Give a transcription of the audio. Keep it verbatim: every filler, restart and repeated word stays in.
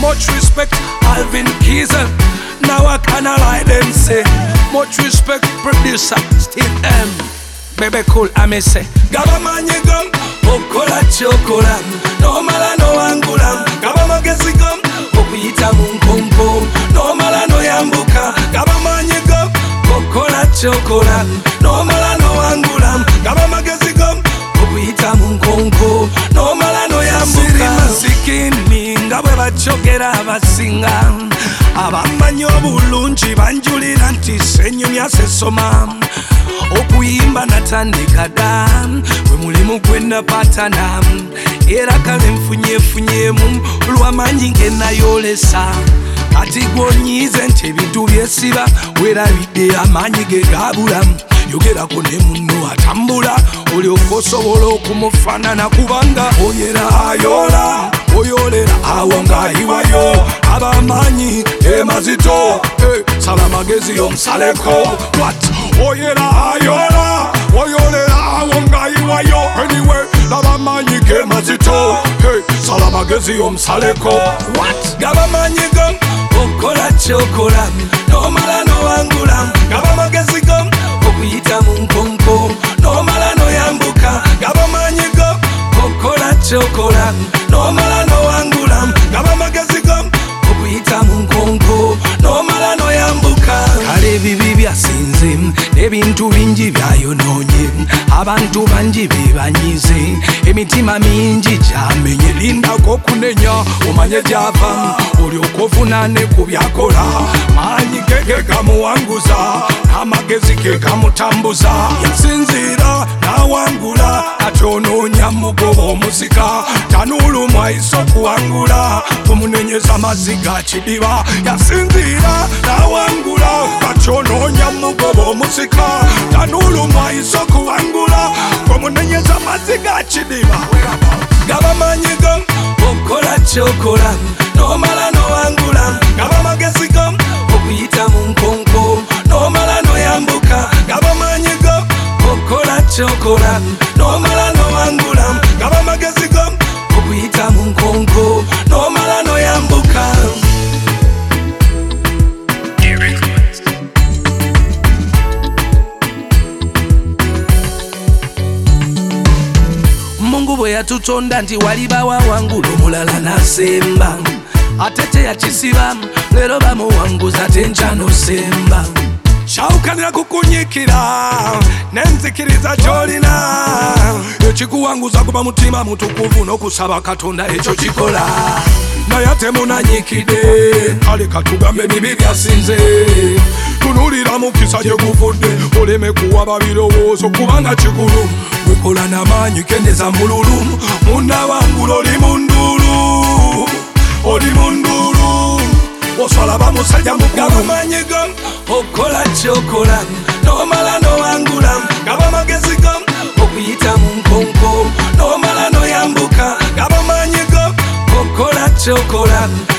Much respect, Alvin Keys. Now I kinda like them say. Much respect, producer Steve M. Baby cool, I may say. Gaba manyigo, okola chokola. No mala no angula. Gaba magesigo, okuyita munkompo. No mala no yambuka. Gaba manyigo, okola chokola. No mala no angula. Gaba magesigo, okuyita munkompo. No mala no yambuka. Siri masikini, ngabwe bachokera abasinga. Abamanyi obulungi banjulira nti senyumya yasesoma. Okuyimba natandika dda bwe mulimu gwe napatana era kale nfunyefunyemu lw'amaanyi ge nayolesa kati gwonyiize nti ebintu byesiba weerabidde amaanyi ge gaabulamu yogerako ne munno atambula olyoka osobola okumufaanana kubanga oyera ayola oyolera awo ng'ayiwayo ab'amaanyi emazito sala magezi omusaleko what oyera ayola oyolera awo ng'ayiwayo anyway ab'amaanyi gemazito sala magezi omusaleko what g'ab'amaanyi go okola kyokola nomala nowangula g'ab'amagezi go okuyita mu nkonko nomala noyambuka g'ab'amaanyi go okola kyokola nomala nowangula g'ab'amagezi go okuyita mu nkonko nomala noyambuka kale bibi byasinze n'ebintu bingi byayonoonye abantu bangi bebanyize emitima mingi gyamenye lindako okunenya omanye gyava olyoka ovunaane ku byakola maanyi ge gamuwanguza n'amagezi ge gamutambuza yasinziira n'awangula kati onoonya mugoba omusika tanuulumwa iso okuwangula kumunenyeza mazzi ga kidiba yasinziira n'awangula kati onoonya mugoba omusika tanuulumwa iso okuwangula kumunenyeza mazzi ga kidiba g'ab'amaanyi go okola kyokola nomala nowangula g'ab'amagezi go okuyita mu nkonko nomala noyambuka g'ab'amaanyi go okola kyokola nomala nowangula g'ab'amagezi go okuyita mu nkonko nomala noyambuka. Mungu bwe yatutonda nti waliba wawangula omulala nasemba ate teyakisiba leero bamuwanguza tenkya nosemba kyawukanira kukunyikira nenzikiriza gy'olina ekikuwanguza kuba mutima mutukuvu n'okusaba katonda ekyo kikola naye ate munanyikidde kale katugambe bibi byasinze tunulira mukisa gye guvudde oleme kuwaba birowoozo kubanga kikulu wekola n'amaanyi kendeza mbululu munnawangula oli mundulu oli mundulu osala bamusajja mugab'amaanyi go okola kyokola nomala nowangula g'ab'amagezi go okuyita mu nkonko nomala noyambuka g'ab'amaanyi go okola kyokola